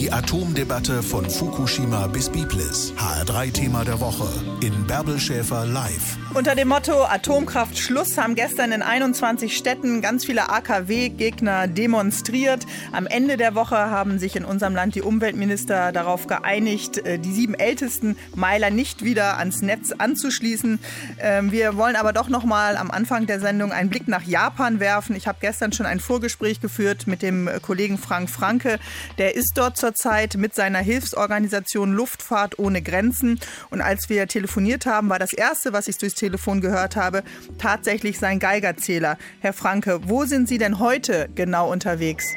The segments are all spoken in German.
Die Atomdebatte von Fukushima bis Biblis. HR3-Thema der Woche in Bärbel Schäfer live. Unter dem Motto Atomkraft Schluss haben gestern in 21 Städten ganz viele AKW-Gegner demonstriert. Am Ende der Woche haben sich in unserem Land die Umweltminister darauf geeinigt, die 7 ältesten Meiler nicht wieder ans Netz anzuschließen. Wir wollen aber doch noch mal am Anfang der Sendung einen Blick nach Japan werfen. Ich habe gestern schon ein Vorgespräch geführt mit dem Kollegen Frank Franke. Der ist dort zurzeit mit seiner Hilfsorganisation Luftfahrt ohne Grenzen. Und als wir telefoniert haben, war das Erste, was ich durchs Telefon gehört habe, tatsächlich sein Geigerzähler. Herr Franke, wo sind Sie denn heute genau unterwegs?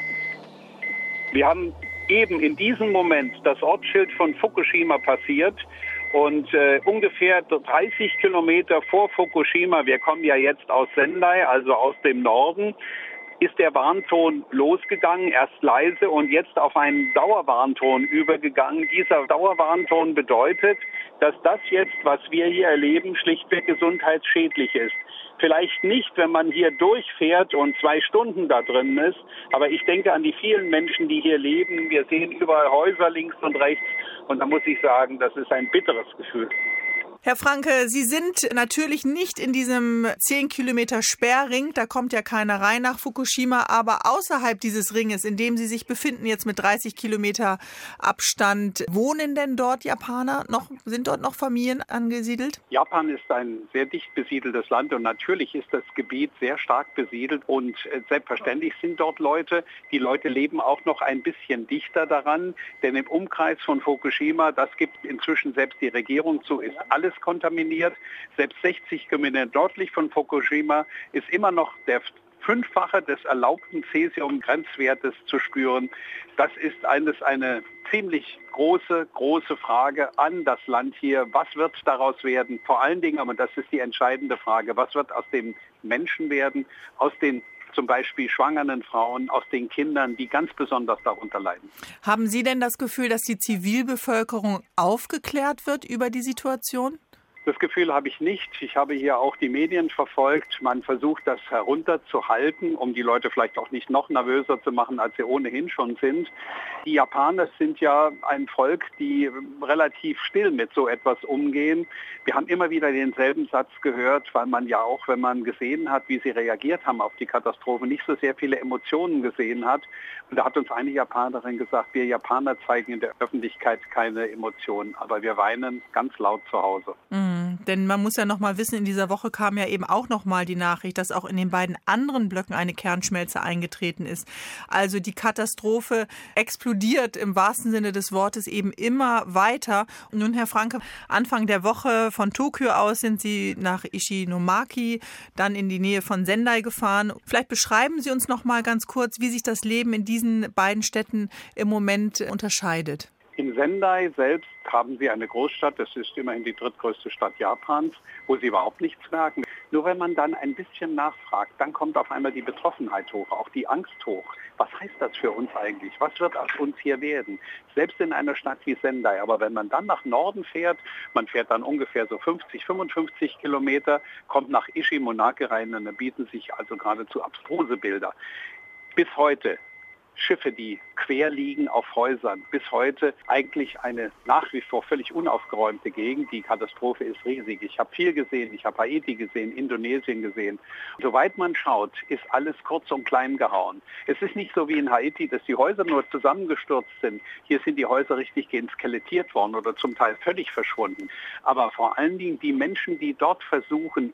Wir haben eben in diesem Moment das Ortsschild von Fukushima passiert. Und ungefähr 30 Kilometer vor Fukushima, wir kommen ja jetzt aus Sendai, also aus dem Norden, ist der Warnton losgegangen, erst leise und jetzt auf einen Dauerwarnton übergegangen. Dieser Dauerwarnton bedeutet, dass das jetzt, was wir hier erleben, schlichtweg gesundheitsschädlich ist. Vielleicht nicht, wenn man hier durchfährt und 2 Stunden da drin ist, aber ich denke an die vielen Menschen, die hier leben. Wir sehen überall Häuser links und rechts und da muss ich sagen, das ist ein bitteres Gefühl. Herr Franke, Sie sind natürlich nicht in diesem 10 Kilometer Sperrring, da kommt ja keiner rein nach Fukushima, aber außerhalb dieses Ringes, in dem Sie sich befinden, jetzt mit 30 Kilometer Abstand, wohnen denn dort Japaner noch? Sind dort noch Familien angesiedelt? Japan ist ein sehr dicht besiedeltes Land und natürlich ist das Gebiet sehr stark besiedelt und selbstverständlich sind dort Leute. Die Leute leben auch noch ein bisschen dichter daran, denn im Umkreis von Fukushima, das gibt inzwischen selbst die Regierung zu, ist alles kontaminiert. Selbst 60 Kilometer nördlich von Fukushima ist immer noch der 5-fache des erlaubten Cäsium-Grenzwertes zu spüren. Das ist eine ziemlich große Frage an das Land hier. Was wird daraus werden? Vor allen Dingen, aber das ist die entscheidende Frage, was wird aus den Menschen werden, aus den zum Beispiel schwangeren Frauen, aus den Kindern, die ganz besonders darunter leiden. Haben Sie denn das Gefühl, dass die Zivilbevölkerung aufgeklärt wird über die Situation? Das Gefühl habe ich nicht. Ich habe hier auch die Medien verfolgt. Man versucht, das herunterzuhalten, um die Leute vielleicht auch nicht noch nervöser zu machen, als sie ohnehin schon sind. Die Japaner sind ja ein Volk, die relativ still mit so etwas umgehen. Wir haben immer wieder denselben Satz gehört, weil man ja auch, wenn man gesehen hat, wie sie reagiert haben auf die Katastrophe, nicht so sehr viele Emotionen gesehen hat. Und da hat uns eine Japanerin gesagt, wir Japaner zeigen in der Öffentlichkeit keine Emotionen, aber wir weinen ganz laut zu Hause. Denn man muss ja noch mal wissen, in dieser Woche kam ja eben auch noch mal die Nachricht, dass auch in den beiden anderen Blöcken eine Kernschmelze eingetreten ist. Also die Katastrophe explodiert im wahrsten Sinne des Wortes eben immer weiter. Und nun, Herr Franke, Anfang der Woche von Tokio aus sind Sie nach Ishinomaki, dann in die Nähe von Sendai gefahren. Vielleicht beschreiben Sie uns noch mal ganz kurz, wie sich das Leben in diesen beiden Städten im Moment unterscheidet. In Sendai selbst haben Sie eine Großstadt, das ist immerhin die drittgrößte Stadt Japans, wo Sie überhaupt nichts merken. Nur wenn man dann ein bisschen nachfragt, dann kommt auf einmal die Betroffenheit hoch, auch die Angst hoch. Was heißt das für uns eigentlich? Was wird aus uns hier werden? Selbst in einer Stadt wie Sendai. Aber wenn man dann nach Norden fährt, man fährt dann ungefähr so 50, 55 Kilometer, kommt nach Ishimonaki rein und da bieten sich also geradezu abstruse Bilder. Bis heute Schiffe, die quer liegen auf Häusern. Bis heute eigentlich eine nach wie vor völlig unaufgeräumte Gegend. Die Katastrophe ist riesig. Ich habe viel gesehen. Ich habe Haiti gesehen, Indonesien gesehen. Soweit man schaut, ist alles kurz und klein gehauen. Es ist nicht so wie in Haiti, dass die Häuser nur zusammengestürzt sind. Hier sind die Häuser richtig skelettiert worden oder zum Teil völlig verschwunden. Aber vor allen Dingen die Menschen, die dort versuchen,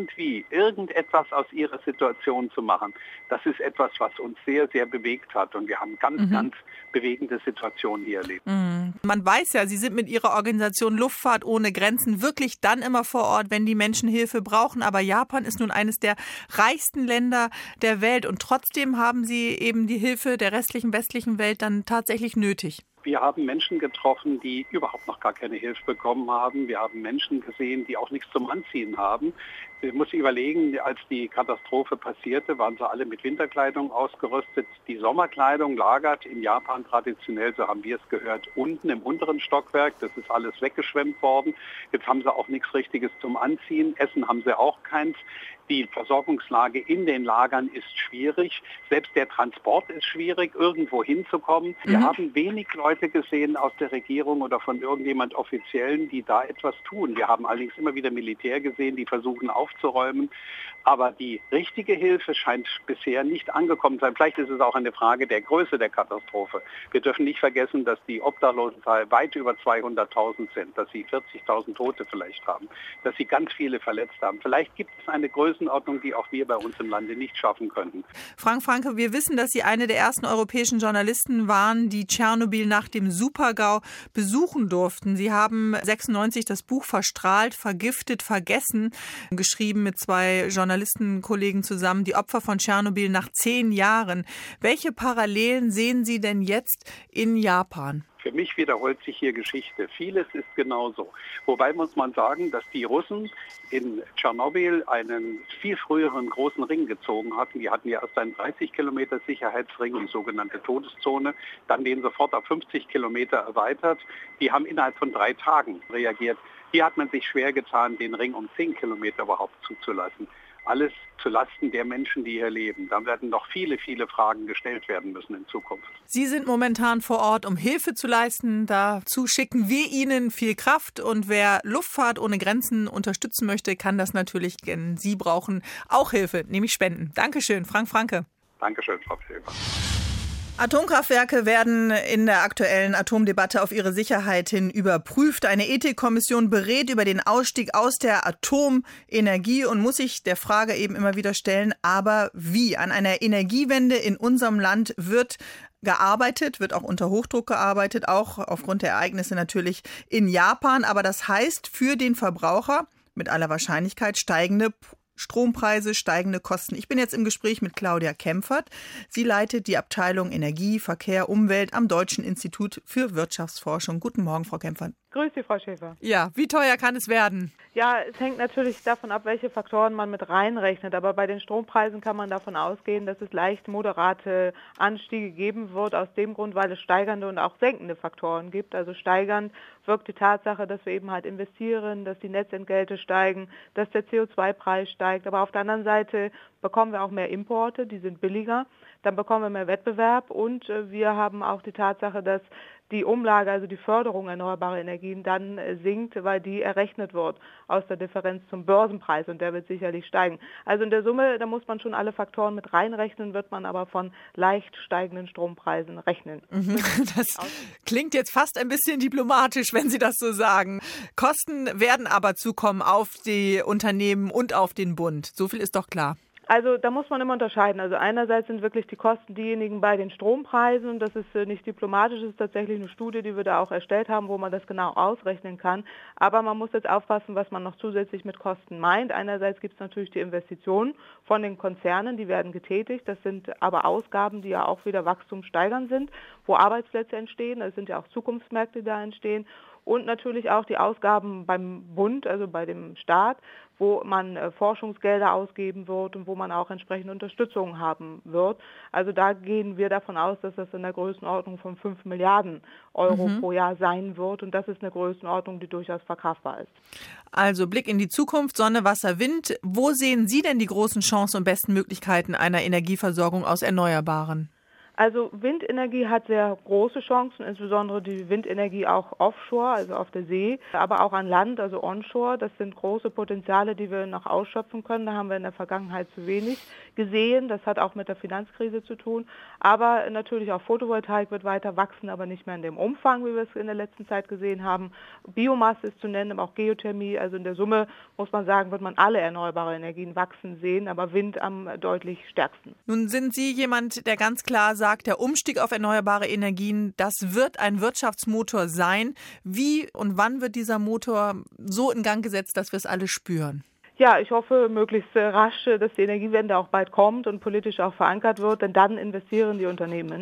irgendetwas aus ihrer Situation zu machen, das ist etwas, was uns sehr, sehr bewegt hat. Und wir haben ganz bewegende Situationen hier erlebt. Man weiß ja, Sie sind mit Ihrer Organisation Luftfahrt ohne Grenzen wirklich dann immer vor Ort, wenn die Menschen Hilfe brauchen. Aber Japan ist nun eines der reichsten Länder der Welt. Und trotzdem haben Sie eben die Hilfe der restlichen westlichen Welt dann tatsächlich nötig. Wir haben Menschen getroffen, die überhaupt noch gar keine Hilfe bekommen haben. Wir haben Menschen gesehen, die auch nichts zum Anziehen haben. Man muss überlegen, als die Katastrophe passierte, waren sie alle mit Winterkleidung ausgerüstet. Die Sommerkleidung lagert in Japan traditionell, so haben wir es gehört, unten im unteren Stockwerk. Das ist alles weggeschwemmt worden. Jetzt haben sie auch nichts Richtiges zum Anziehen. Essen haben sie auch keins. Die Versorgungslage in den Lagern ist schwierig. Selbst der Transport ist schwierig, irgendwo hinzukommen. Wir haben wenig Leute gesehen aus der Regierung oder von irgendjemand Offiziellen, die da etwas tun. Wir haben allerdings immer wieder Militär gesehen, die versuchen aufzuräumen. Aber die richtige Hilfe scheint bisher nicht angekommen zu sein. Vielleicht ist es auch eine Frage der Größe der Katastrophe. Wir dürfen nicht vergessen, dass die Obdachlosenzahl weit über 200.000 sind, dass sie 40.000 Tote vielleicht haben, dass sie ganz viele verletzt haben. Vielleicht gibt es eine Größenordnung, die auch wir bei uns im Lande nicht schaffen könnten. Frank Franke, wir wissen, dass Sie eine der ersten europäischen Journalisten waren, die Tschernobyl nach dem Supergau besuchen durften. Sie haben 96 das Buch Verstrahlt, vergiftet, vergessen geschrieben mit 2 Journalistenkollegen zusammen, die Opfer von Tschernobyl nach 10 Jahren. Welche Parallelen sehen Sie denn jetzt in Japan? Für mich wiederholt sich hier Geschichte. Vieles ist genauso. Wobei muss man sagen, dass die Russen in Tschernobyl einen viel früheren großen Ring gezogen hatten. Die hatten ja erst einen 30 Kilometer Sicherheitsring, die sogenannte Todeszone, dann den sofort auf 50 Kilometer erweitert. Die haben innerhalb von 3 Tagen reagiert. Hier hat man sich schwer getan, den Ring um 10 Kilometer überhaupt zuzulassen. Alles zulasten der Menschen, die hier leben. Da werden noch viele, viele Fragen gestellt werden müssen in Zukunft. Sie sind momentan vor Ort, um Hilfe zu leisten. Dazu schicken wir Ihnen viel Kraft. Und wer Luftfahrt ohne Grenzen unterstützen möchte, kann das natürlich, denn Sie brauchen auch Hilfe, nämlich Spenden. Dankeschön, Frank Franke. Dankeschön, Frau Schäfer. Atomkraftwerke werden in der aktuellen Atomdebatte auf ihre Sicherheit hin überprüft. Eine Ethikkommission berät über den Ausstieg aus der Atomenergie und muss sich der Frage eben immer wieder stellen, aber wie? An einer Energiewende in unserem Land wird gearbeitet, wird auch unter Hochdruck gearbeitet, auch aufgrund der Ereignisse natürlich in Japan. Aber das heißt für den Verbraucher mit aller Wahrscheinlichkeit steigende Strompreise, steigende Kosten. Ich bin jetzt im Gespräch mit Claudia Kempfert. Sie leitet die Abteilung Energie, Verkehr, Umwelt am Deutschen Institut für Wirtschaftsforschung. Guten Morgen, Frau Kempfert. Grüß Sie, Frau Schäfer. Ja, wie teuer kann es werden? Ja, es hängt natürlich davon ab, welche Faktoren man mit reinrechnet. Aber bei den Strompreisen kann man davon ausgehen, dass es leicht moderate Anstiege geben wird, aus dem Grund, weil es steigernde und auch senkende Faktoren gibt. Also steigernd wirkt die Tatsache, dass wir eben halt investieren, dass die Netzentgelte steigen, dass der CO2-Preis steigt. Aber auf der anderen Seite bekommen wir auch mehr Importe, die sind billiger. Dann bekommen wir mehr Wettbewerb und wir haben auch die Tatsache, dass die Umlage, also die Förderung erneuerbarer Energien dann sinkt, weil die errechnet wird aus der Differenz zum Börsenpreis und der wird sicherlich steigen. Also in der Summe, da muss man schon alle Faktoren mit reinrechnen, wird man aber von leicht steigenden Strompreisen rechnen. Das klingt jetzt fast ein bisschen diplomatisch, wenn Sie das so sagen. Kosten werden aber zukommen auf die Unternehmen und auf den Bund. So viel ist doch klar. Also da muss man immer unterscheiden. Also einerseits sind wirklich die Kosten diejenigen bei den Strompreisen. Das ist nicht diplomatisch, das ist tatsächlich eine Studie, die wir da auch erstellt haben, wo man das genau ausrechnen kann. Aber man muss jetzt aufpassen, was man noch zusätzlich mit Kosten meint. Einerseits gibt es natürlich die Investitionen von den Konzernen, die werden getätigt. Das sind aber Ausgaben, die ja auch wieder wachstumssteigernd sind, wo Arbeitsplätze entstehen. Es sind ja auch Zukunftsmärkte, die da entstehen. Und natürlich auch die Ausgaben beim Bund, also bei dem Staat, wo man Forschungsgelder ausgeben wird und wo man auch entsprechende Unterstützung haben wird. Also da gehen wir davon aus, dass das in der Größenordnung von 5 Milliarden Euro pro Jahr sein wird. Und das ist eine Größenordnung, die durchaus verkraftbar ist. Also Blick in die Zukunft, Sonne, Wasser, Wind. Wo sehen Sie denn die großen Chancen und besten Möglichkeiten einer Energieversorgung aus Erneuerbaren? Also Windenergie hat sehr große Chancen, insbesondere die Windenergie auch offshore, also auf der See, aber auch an Land, also onshore. Das sind große Potenziale, die wir noch ausschöpfen können. Da haben wir in der Vergangenheit zu wenig gesehen. Das hat auch mit der Finanzkrise zu tun. Aber natürlich auch Photovoltaik wird weiter wachsen, aber nicht mehr in dem Umfang, wie wir es in der letzten Zeit gesehen haben. Biomasse ist zu nennen, aber auch Geothermie. Also in der Summe muss man sagen, wird man alle erneuerbare Energien wachsen sehen, aber Wind am deutlich stärksten. Nun sind Sie jemand, der ganz klar sagt, der Umstieg auf erneuerbare Energien, das wird ein Wirtschaftsmotor sein. Wie und wann wird dieser Motor so in Gang gesetzt, dass wir es alle spüren? Ja, ich hoffe möglichst rasch, dass die Energiewende auch bald kommt und politisch auch verankert wird, denn dann investieren die Unternehmen. Es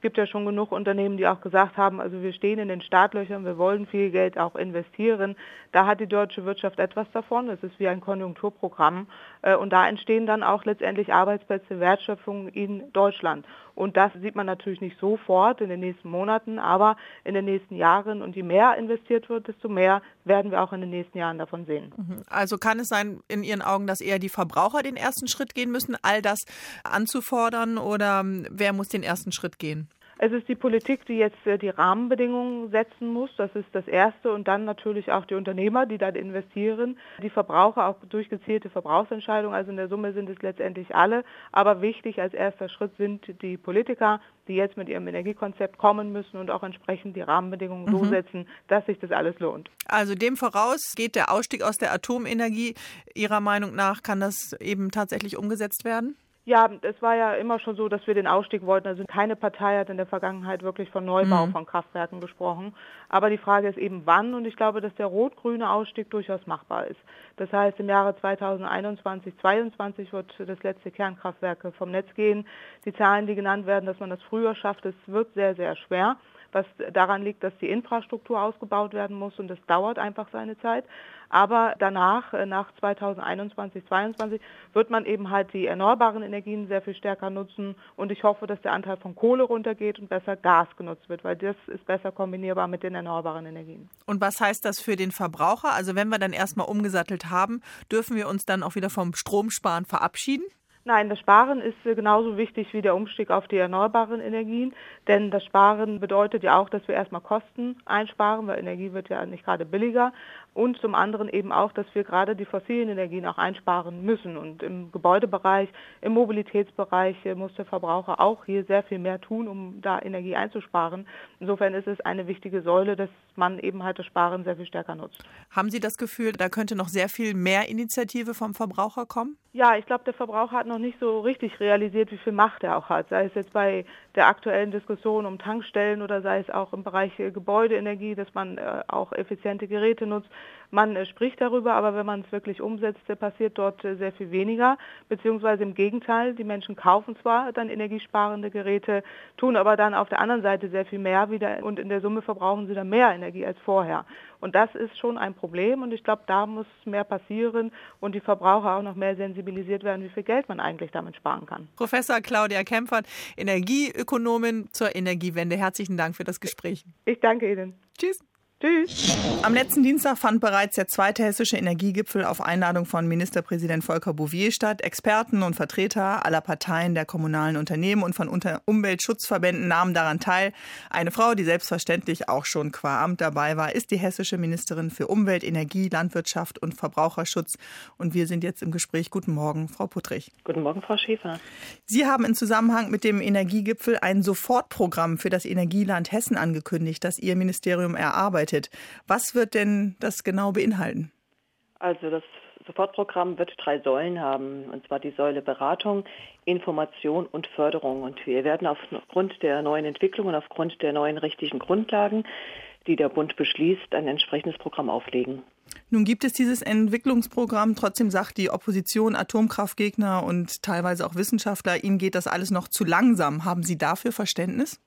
gibt ja schon genug Unternehmen, die auch gesagt haben, also wir stehen in den Startlöchern, wir wollen viel Geld auch investieren. Da hat die deutsche Wirtschaft etwas davon. Das ist wie ein Konjunkturprogramm. Und da entstehen dann auch letztendlich Arbeitsplätze, Wertschöpfung in Deutschland. Und das sieht man natürlich nicht sofort in den nächsten Monaten, aber in den nächsten Jahren. Und je mehr investiert wird, desto mehr werden wir auch in den nächsten Jahren davon sehen. Also kann es sein, in Ihren Augen, dass eher die Verbraucher den ersten Schritt gehen müssen, all das anzufordern, oder wer muss den ersten Schritt gehen? Es ist die Politik, die jetzt die Rahmenbedingungen setzen muss. Das ist das Erste. Und dann natürlich auch die Unternehmer, die dann investieren. Die Verbraucher auch durch gezielte Verbrauchsentscheidungen. Also in der Summe sind es letztendlich alle. Aber wichtig als erster Schritt sind die Politiker, die jetzt mit ihrem Energiekonzept kommen müssen und auch entsprechend die Rahmenbedingungen so setzen, dass sich das alles lohnt. Also dem voraus geht der Ausstieg aus der Atomenergie. Ihrer Meinung nach kann das eben tatsächlich umgesetzt werden? Ja, es war ja immer schon so, dass wir den Ausstieg wollten. Also keine Partei hat in der Vergangenheit wirklich von Neubau von Kraftwerken gesprochen. Aber die Frage ist eben wann, und ich glaube, dass der rot-grüne Ausstieg durchaus machbar ist. Das heißt, im Jahre 2021, 2022 wird das letzte Kernkraftwerk vom Netz gehen. Die Zahlen, die genannt werden, dass man das früher schafft, das wird sehr, sehr schwer. Was daran liegt, dass die Infrastruktur ausgebaut werden muss, und das dauert einfach seine Zeit. Aber danach, nach 2021, 2022, wird man eben halt die erneuerbaren Energien sehr viel stärker nutzen, und ich hoffe, dass der Anteil von Kohle runtergeht und besser Gas genutzt wird, weil das ist besser kombinierbar mit den erneuerbaren Energien. Und was heißt das für den Verbraucher? Also wenn wir dann erstmal umgesattelt haben, dürfen wir uns dann auch wieder vom Stromsparen verabschieden? Nein, das Sparen ist genauso wichtig wie der Umstieg auf die erneuerbaren Energien, denn das Sparen bedeutet ja auch, dass wir erstmal Kosten einsparen, weil Energie wird ja nicht gerade billiger, und zum anderen eben auch, dass wir gerade die fossilen Energien auch einsparen müssen, und im Gebäudebereich, im Mobilitätsbereich muss der Verbraucher auch hier sehr viel mehr tun, um da Energie einzusparen. Insofern ist es eine wichtige Säule, dass man eben halt das Sparen sehr viel stärker nutzt. Haben Sie das Gefühl, da könnte noch sehr viel mehr Initiative vom Verbraucher kommen? Ja, ich glaube, der Verbraucher hat noch nicht so richtig realisiert, wie viel Macht er auch hat. Sei es jetzt bei der aktuellen Diskussion um Tankstellen oder sei es auch im Bereich Gebäudeenergie, dass man auch effiziente Geräte nutzt. Man spricht darüber, aber wenn man es wirklich umsetzt, passiert dort sehr viel weniger. Beziehungsweise im Gegenteil, die Menschen kaufen zwar dann energiesparende Geräte, tun aber dann auf der anderen Seite sehr viel mehr wieder, und in der Summe verbrauchen sie dann mehr Energie als vorher. Und das ist schon ein Problem, und ich glaube, da muss mehr passieren und die Verbraucher auch noch mehr sensibilisiert werden, wie viel Geld man eigentlich damit sparen kann. Professor Claudia Kempfert, Energieökonomin zur Energiewende. Herzlichen Dank für das Gespräch. Ich danke Ihnen. Tschüss. Tschüss. Am letzten Dienstag fand bereits der zweite hessische Energiegipfel auf Einladung von Ministerpräsident Volker Bouffier statt. Experten und Vertreter aller Parteien, der kommunalen Unternehmen und von Umweltschutzverbänden nahmen daran teil. Eine Frau, die selbstverständlich auch schon qua Amt dabei war, ist die hessische Ministerin für Umwelt, Energie, Landwirtschaft und Verbraucherschutz. Und wir sind jetzt im Gespräch. Guten Morgen, Frau Puttrich. Guten Morgen, Frau Schäfer. Sie haben in Zusammenhang mit dem Energiegipfel ein Sofortprogramm für das Energieland Hessen angekündigt, das Ihr Ministerium erarbeitet. Was wird denn das genau beinhalten? Also das Sofortprogramm wird 3 Säulen haben, und zwar die Säule Beratung, Information und Förderung. Und wir werden aufgrund der neuen Entwicklung und aufgrund der neuen rechtlichen Grundlagen, die der Bund beschließt, ein entsprechendes Programm auflegen. Nun gibt es dieses Entwicklungsprogramm. Trotzdem sagt die Opposition, Atomkraftgegner und teilweise auch Wissenschaftler, ihnen geht das alles noch zu langsam. Haben Sie dafür Verständnis?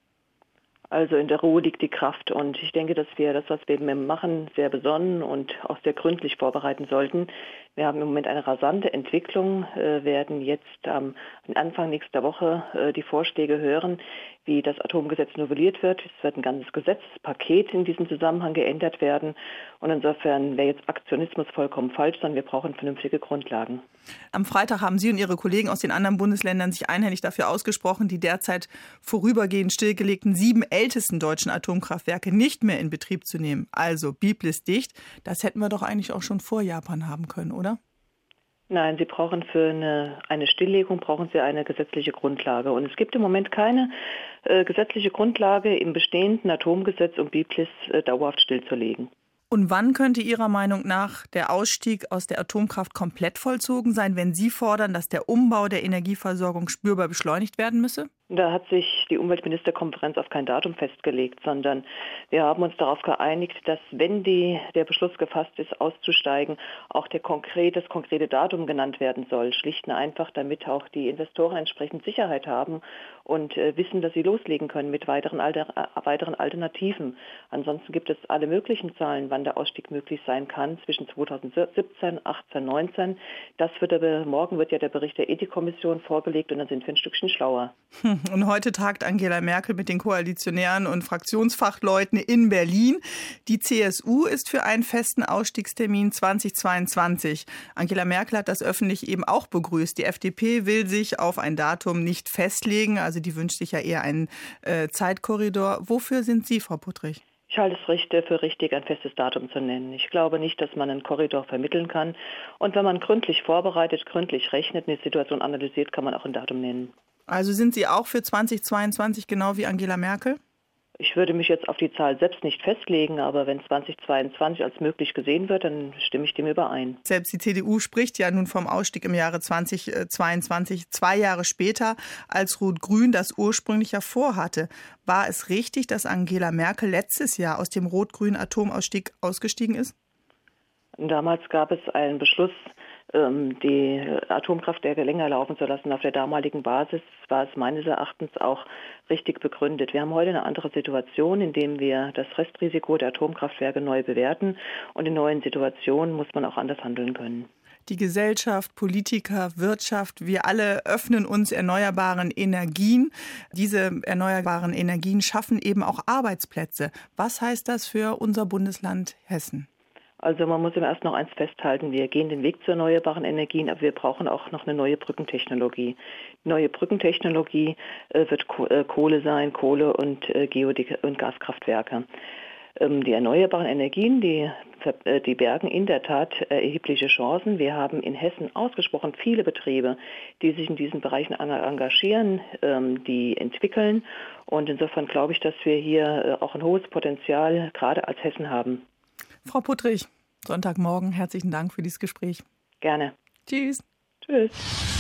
Also in der Ruhe liegt die Kraft, und ich denke, dass wir das, was wir eben machen, sehr besonnen und auch sehr gründlich vorbereiten sollten. Wir haben im Moment eine rasante Entwicklung, werden jetzt am Anfang nächster Woche die Vorschläge hören, wie das Atomgesetz novelliert wird. Es wird ein ganzes Gesetzespaket in diesem Zusammenhang geändert werden, und insofern wäre jetzt Aktionismus vollkommen falsch, sondern wir brauchen vernünftige Grundlagen. Am Freitag haben Sie und Ihre Kollegen aus den anderen Bundesländern sich einhellig dafür ausgesprochen, die derzeit vorübergehend stillgelegten 7 ältesten deutschen Atomkraftwerke nicht mehr in Betrieb zu nehmen. Also Biblis dicht. Das hätten wir doch eigentlich auch schon vor Japan haben können, oder? Nein, Sie brauchen für eine Stilllegung brauchen Sie eine gesetzliche Grundlage. Und es gibt im Moment keine gesetzliche Grundlage im bestehenden Atomgesetz, um Biblis dauerhaft stillzulegen. Und wann könnte Ihrer Meinung nach der Ausstieg aus der Atomkraft komplett vollzogen sein, wenn Sie fordern, dass der Umbau der Energieversorgung spürbar beschleunigt werden müsse? Da hat sich die Umweltministerkonferenz auf kein Datum festgelegt, sondern wir haben uns darauf geeinigt, dass, wenn der Beschluss gefasst ist, auszusteigen, auch das konkrete Datum genannt werden soll. Schlicht und einfach, damit auch die Investoren entsprechend Sicherheit haben und wissen, dass sie loslegen können mit weiteren Alternativen. Ansonsten gibt es alle möglichen Zahlen, wann der Ausstieg möglich sein kann, zwischen 2017, 18, 19. Morgen wird ja der Bericht der Ethikkommission vorgelegt und dann sind wir ein Stückchen schlauer. Und heute tagt Angela Merkel mit den Koalitionären und Fraktionsfachleuten in Berlin. Die CSU ist für einen festen Ausstiegstermin 2022. Angela Merkel hat das öffentlich eben auch begrüßt. Die FDP will sich auf ein Datum nicht festlegen. Also die wünscht sich ja eher einen Zeitkorridor. Wofür sind Sie, Frau Puttrich? Ich halte es für richtig, ein festes Datum zu nennen. Ich glaube nicht, dass man einen Korridor vermitteln kann. Und wenn man gründlich vorbereitet, gründlich rechnet, eine Situation analysiert, kann man auch ein Datum nennen. Also sind Sie auch für 2022 genau wie Angela Merkel? Ich würde mich jetzt auf die Zahl selbst nicht festlegen, aber wenn 2022 als möglich gesehen wird, dann stimme ich dem überein. Selbst die CDU spricht ja nun vom Ausstieg im Jahre 2022, 2 Jahre später, als Rot-Grün das ursprünglich ja vorhatte. War es richtig, dass Angela Merkel letztes Jahr aus dem rot-grünen Atomausstieg ausgestiegen ist? Damals gab es einen Beschluss, die Atomkraftwerke länger laufen zu lassen. Auf der damaligen Basis war es meines Erachtens auch richtig begründet. Wir haben heute eine andere Situation, in der wir das Restrisiko der Atomkraftwerke neu bewerten. Und in neuen Situationen muss man auch anders handeln können. Die Gesellschaft, Politiker, Wirtschaft, wir alle öffnen uns erneuerbaren Energien. Diese erneuerbaren Energien schaffen eben auch Arbeitsplätze. Was heißt das für unser Bundesland Hessen? Also man muss im ersten noch eins festhalten, wir gehen den Weg zu erneuerbaren Energien, aber wir brauchen auch noch eine neue Brückentechnologie. Die neue Brückentechnologie wird Kohle sein, Kohle und und Gaskraftwerke. Die erneuerbaren Energien, die bergen in der Tat erhebliche Chancen. Wir haben in Hessen ausgesprochen viele Betriebe, die sich in diesen Bereichen engagieren, die entwickeln. Und insofern glaube ich, dass wir hier auch ein hohes Potenzial gerade als Hessen haben. Frau Puttrich, Sonntagmorgen, herzlichen Dank für dieses Gespräch. Gerne. Tschüss. Tschüss.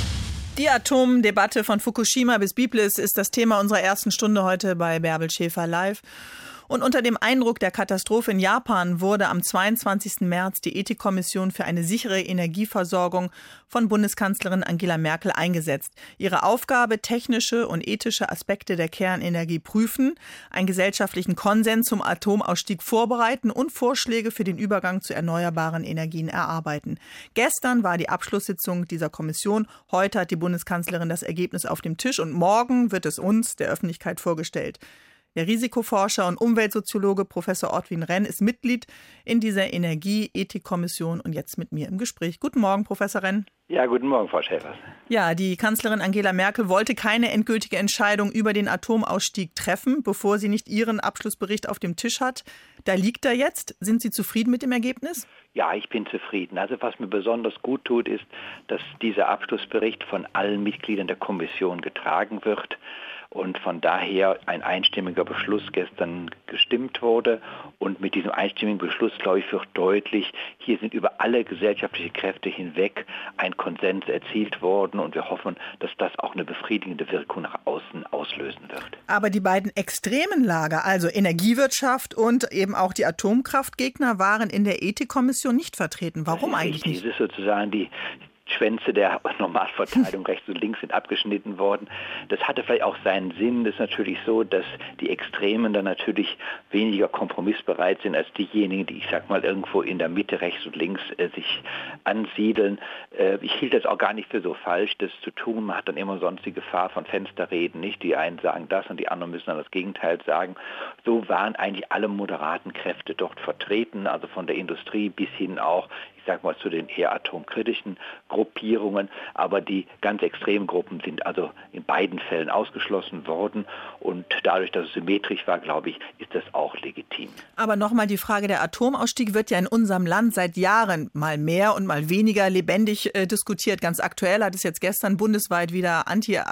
Die Atomdebatte von Fukushima bis Biblis ist das Thema unserer ersten Stunde heute bei Bärbel Schäfer live. Und unter dem Eindruck der Katastrophe in Japan wurde am 22. März die Ethikkommission für eine sichere Energieversorgung von Bundeskanzlerin Angela Merkel eingesetzt. Ihre Aufgabe, technische und ethische Aspekte der Kernenergie prüfen, einen gesellschaftlichen Konsens zum Atomausstieg vorbereiten und Vorschläge für den Übergang zu erneuerbaren Energien erarbeiten. Gestern war die Abschlusssitzung dieser Kommission. Heute hat die Bundeskanzlerin das Ergebnis auf dem Tisch und morgen wird es uns, der Öffentlichkeit, vorgestellt. Der Risikoforscher und Umweltsoziologe Professor Ortwin Renn ist Mitglied in dieser Energie-Ethik-Kommission und jetzt mit mir im Gespräch. Guten Morgen, Professor Renn. Ja, guten Morgen, Frau Schäfer. Ja, die Kanzlerin Angela Merkel wollte keine endgültige Entscheidung über den Atomausstieg treffen, bevor sie nicht ihren Abschlussbericht auf dem Tisch hat. Da liegt er jetzt. Sind Sie zufrieden mit dem Ergebnis? Ja, ich bin zufrieden. Also was mir besonders gut tut, ist, dass dieser Abschlussbericht von allen Mitgliedern der Kommission getragen wird. Und von daher ein einstimmiger Beschluss gestern gestimmt wurde. Und mit diesem einstimmigen Beschluss, glaube ich, wird deutlich, hier sind über alle gesellschaftlichen Kräfte hinweg ein Konsens erzielt worden. Und wir hoffen, dass das auch eine befriedigende Wirkung nach außen auslösen wird. Aber die beiden extremen Lager, also Energiewirtschaft und eben auch die Atomkraftgegner, waren in der Ethikkommission nicht vertreten. Warum eigentlich nicht? Das ist sozusagen die Schwänze der Normalverteilung rechts und links sind abgeschnitten worden. Das hatte vielleicht auch seinen Sinn. Das ist natürlich so, dass die Extremen dann natürlich weniger kompromissbereit sind als diejenigen, die, ich sag mal, irgendwo in der Mitte rechts und links sich ansiedeln. Ich hielt das auch gar nicht für so falsch, das zu tun. Man hat dann immer sonst die Gefahr von Fensterreden, nicht? Die einen sagen das und die anderen müssen dann das Gegenteil sagen. So waren eigentlich alle moderaten Kräfte dort vertreten, also von der Industrie bis hin auch, ich sag mal, zu den eher atomkritischen Gruppierungen, aber die ganz extremen Gruppen sind also in beiden Fällen ausgeschlossen worden und dadurch, dass es symmetrisch war, glaube ich, ist das auch legitim. Aber nochmal die Frage, der Atomausstieg wird ja in unserem Land seit Jahren mal mehr und mal weniger lebendig diskutiert. Ganz aktuell hat es jetzt gestern bundesweit wieder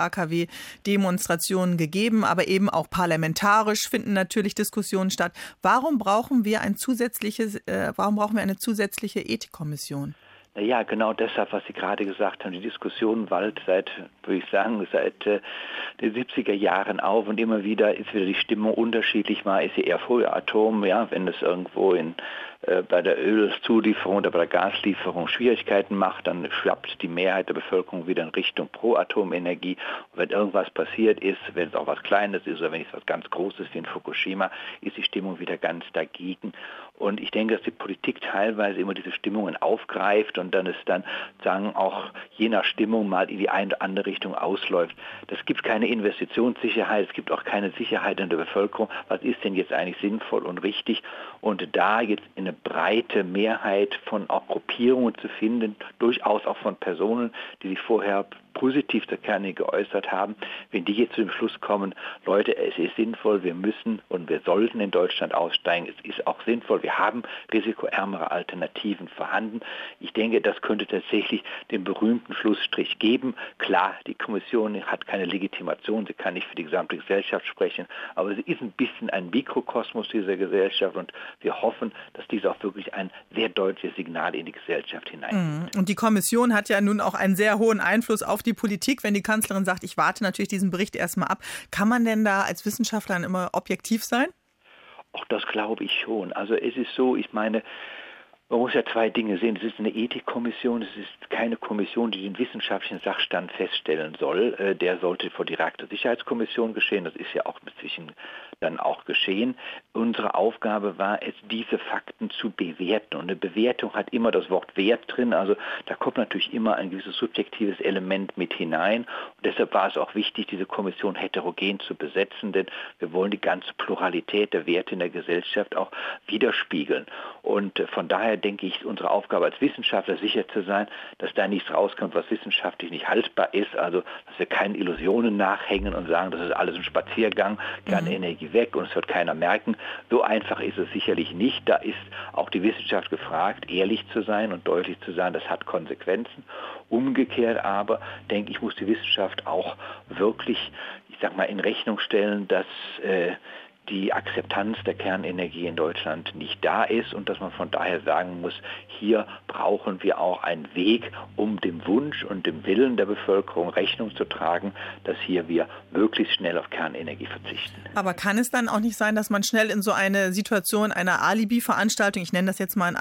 Anti-AKW-Demonstrationen gegeben, aber eben auch parlamentarisch finden natürlich Diskussionen statt. Warum brauchen wir eine zusätzliche Ethikkommission? Ja, genau deshalb, was Sie gerade gesagt haben. Die Diskussion wallt seit den 70er Jahren auf und immer wieder ist wieder die Stimmung unterschiedlich. Mal ist sie eher für Atom, ja, wenn es irgendwo bei der Ölzulieferung oder bei der Gaslieferung Schwierigkeiten macht, dann schwappt die Mehrheit der Bevölkerung wieder in Richtung Pro-Atomenergie. Und wenn irgendwas passiert ist, wenn es auch was Kleines ist oder wenn es was ganz Großes wie in Fukushima, ist die Stimmung wieder ganz dagegen. Und ich denke, dass die Politik teilweise immer diese Stimmungen aufgreift und dann es dann auch je nach Stimmung mal in die eine oder andere Richtung ausläuft. Das gibt keine Investitionssicherheit, es gibt auch keine Sicherheit in der Bevölkerung. Was ist denn jetzt eigentlich sinnvoll und richtig? Und da jetzt eine breite Mehrheit von auch Gruppierungen zu finden, durchaus auch von Personen, die sich vorher positiv zur Kernenergie geäußert haben, wenn die jetzt zu dem Schluss kommen, Leute, es ist sinnvoll, wir müssen und wir sollten in Deutschland aussteigen, es ist auch sinnvoll, wir haben risikoärmere Alternativen vorhanden. Ich denke, das könnte tatsächlich den berühmten Schlussstrich geben. Klar, die Kommission hat keine Legitimation, sie kann nicht für die gesamte Gesellschaft sprechen, aber sie ist ein bisschen ein Mikrokosmos dieser Gesellschaft und wir hoffen, dass dies auch wirklich ein sehr deutliches Signal in die Gesellschaft hineingibt. Und die Kommission hat ja nun auch einen sehr hohen Einfluss auf die Politik, wenn die Kanzlerin sagt, ich warte natürlich diesen Bericht erstmal ab. Kann man denn da als Wissenschaftler immer objektiv sein? Auch das glaube ich schon. Also es ist so, ich meine, man muss ja zwei Dinge sehen. Es ist eine Ethikkommission, es ist keine Kommission, die den wissenschaftlichen Sachstand feststellen soll. Der sollte vor die Reaktorsicherheitskommission geschehen. Das ist ja auch inzwischen dann auch geschehen. Unsere Aufgabe war es, diese Fakten zu bewerten. Und eine Bewertung hat immer das Wort Wert drin. Also da kommt natürlich immer ein gewisses subjektives Element mit hinein. Und deshalb war es auch wichtig, diese Kommission heterogen zu besetzen, denn wir wollen die ganze Pluralität der Werte in der Gesellschaft auch widerspiegeln. Und von daher denke ich, unsere Aufgabe als Wissenschaftler sicher zu sein, dass da nichts rauskommt, was wissenschaftlich nicht haltbar ist. Also dass wir keinen Illusionen nachhängen und sagen, das ist alles ein Spaziergang, keine Energie weg und es wird keiner merken. So einfach ist es sicherlich nicht. Da ist auch die Wissenschaft gefragt, ehrlich zu sein und deutlich zu sein, das hat Konsequenzen. Umgekehrt aber, denke ich, muss die Wissenschaft auch wirklich, in Rechnung stellen, dass die Akzeptanz der Kernenergie in Deutschland nicht da ist und dass man von daher sagen muss, hier brauchen wir auch einen Weg, um dem Wunsch und dem Willen der Bevölkerung Rechnung zu tragen, dass hier wir möglichst schnell auf Kernenergie verzichten. Aber kann es dann auch nicht sein, dass man schnell in so eine Situation einer Alibi-Veranstaltung, ich nenne das jetzt mal in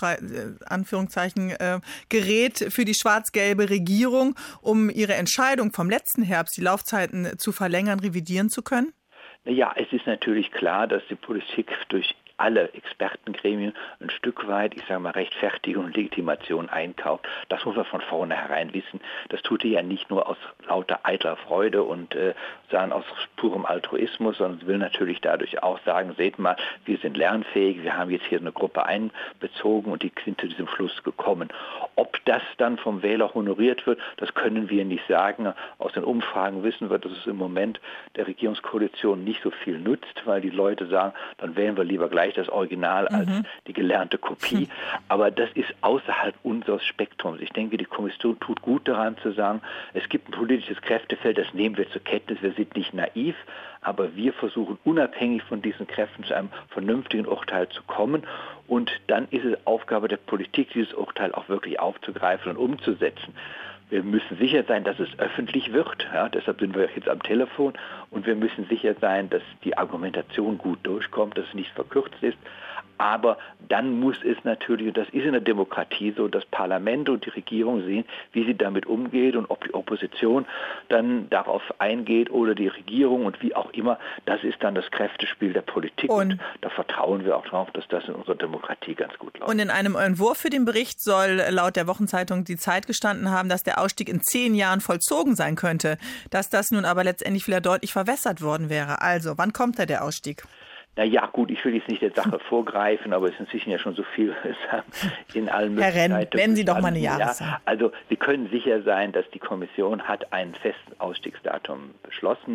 Anführungszeichen, gerät für die schwarz-gelbe Regierung, um ihre Entscheidung vom letzten Herbst, die Laufzeiten zu verlängern, revidieren zu können? Ja, es ist natürlich klar, dass die Politik durch alle Expertengremien ein Stück weit, Rechtfertigung und Legitimation einkauft. Das muss man von vornherein wissen. Das tut er ja nicht nur aus lauter eitler Freude und aus purem Altruismus, sondern will natürlich dadurch auch sagen, seht mal, wir sind lernfähig, wir haben jetzt hier eine Gruppe einbezogen und die sind zu diesem Schluss gekommen. Ob das dann vom Wähler honoriert wird, das können wir nicht sagen. Aus den Umfragen wissen wir, dass es im Moment der Regierungskoalition nicht so viel nutzt, weil die Leute sagen, dann wählen wir lieber gleich das Original als die gelernte Kopie. Aber das ist außerhalb unseres Spektrums. Ich denke, die Kommission tut gut daran zu sagen, es gibt ein politisches Kräftefeld, das nehmen wir zur Kenntnis, wir sind nicht naiv, aber wir versuchen unabhängig von diesen Kräften zu einem vernünftigen Urteil zu kommen und dann ist es Aufgabe der Politik, dieses Urteil auch wirklich aufzugreifen und umzusetzen. Wir müssen sicher sein, dass es öffentlich wird. Ja, deshalb sind wir jetzt am Telefon. Und wir müssen sicher sein, dass die Argumentation gut durchkommt, dass es nicht verkürzt ist. Aber dann muss es natürlich, und das ist in der Demokratie so, das Parlament und die Regierung sehen, wie sie damit umgeht und ob die Opposition dann darauf eingeht oder die Regierung und wie auch immer. Das ist dann das Kräftespiel der Politik und da vertrauen wir auch darauf, dass das in unserer Demokratie ganz gut läuft. Und in einem Entwurf für den Bericht soll laut der Wochenzeitung Die Zeit gestanden haben, dass der Ausstieg in 10 Jahren vollzogen sein könnte. Dass das nun aber letztendlich wieder deutlich verwässert worden wäre. Also, wann kommt da der Ausstieg? Ja gut, ich will jetzt nicht der Sache vorgreifen, aber es ist inzwischen ja schon so viel in allen Möglichkeiten. Herr Renn, nennen Sie doch mal eine Jahreszahl. Ja, also Sie können sicher sein, dass die Kommission hat ein festes Ausstiegsdatum beschlossen.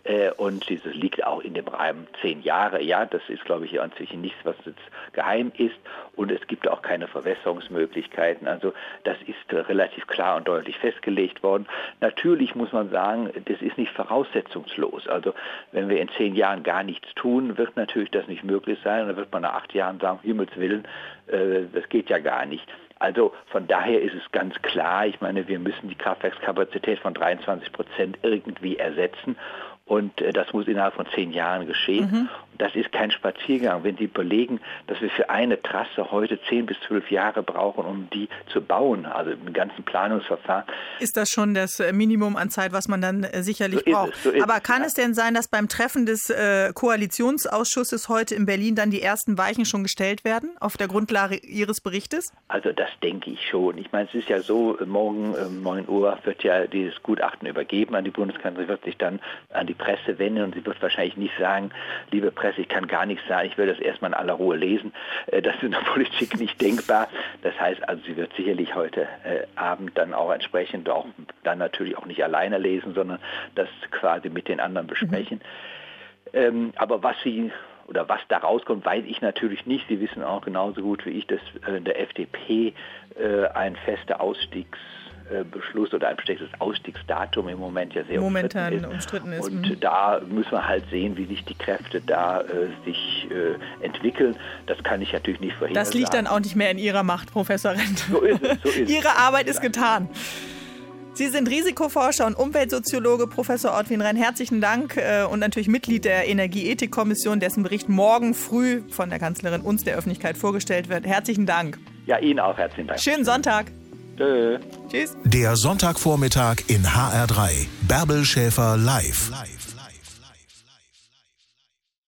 Und dieses liegt auch in dem Rahmen 10 Jahre. Ja, das ist, glaube ich, inzwischen nichts, was jetzt geheim ist. Und es gibt auch keine Verwässerungsmöglichkeiten. Also das ist relativ klar und deutlich festgelegt worden. Natürlich muss man sagen, das ist nicht voraussetzungslos. Also wenn wir in 10 Jahren gar nichts tun, wird natürlich das nicht möglich sein. Und dann wird man nach 8 Jahren sagen, Himmels Willen, das geht ja gar nicht. Also von daher ist es ganz klar, ich meine, wir müssen die Kraftwerkskapazität von 23% irgendwie ersetzen. Und das muss innerhalb von 10 Jahren geschehen. Das ist kein Spaziergang. Wenn Sie überlegen, dass wir für eine Trasse heute 10 bis 12 Jahre brauchen, um die zu bauen, also im ganzen Planungsverfahren. Ist das schon das Minimum an Zeit, was man dann sicherlich braucht? Aber kann es denn sein, dass beim Treffen des Koalitionsausschusses heute in Berlin dann die ersten Weichen schon gestellt werden, auf der Grundlage Ihres Berichtes? Also das denke ich schon. Ich meine, es ist ja so, morgen 9 Uhr wird ja dieses Gutachten übergeben an die Bundeskanzlerin, wird sich dann an die Presse wenden und sie wird wahrscheinlich nicht sagen, liebe Presse, ich kann gar nichts sagen, ich will das erstmal in aller Ruhe lesen. Das ist in der Politik nicht denkbar. Das heißt also, sie wird sicherlich heute Abend dann auch entsprechend auch dann natürlich auch nicht alleine lesen, sondern das quasi mit den anderen besprechen. Aber was da rauskommt, weiß ich natürlich nicht. Sie wissen auch genauso gut wie ich, dass der FDP ein fester Ausstiegsbeschluss oder ein bestimmtes Ausstiegsdatum im Moment ja sehr umstritten ist. Und da müssen wir halt sehen, wie sich die Kräfte da sich entwickeln. Das kann ich natürlich nicht vorhersagen. Das liegt dann auch nicht mehr in Ihrer Macht, Professor Rent. So ist es. Ihre Arbeit ist getan. Sie sind Risikoforscher und Umweltsoziologe, Professor Ortwin Renn. Herzlichen Dank und natürlich Mitglied der Energieethikkommission, dessen Bericht morgen früh von der Kanzlerin uns der Öffentlichkeit vorgestellt wird. Herzlichen Dank. Ja, Ihnen auch herzlichen Dank. Schönen Sonntag. Tschö. Tschüss. Der Sonntagvormittag in HR3. Bärbel Schäfer live.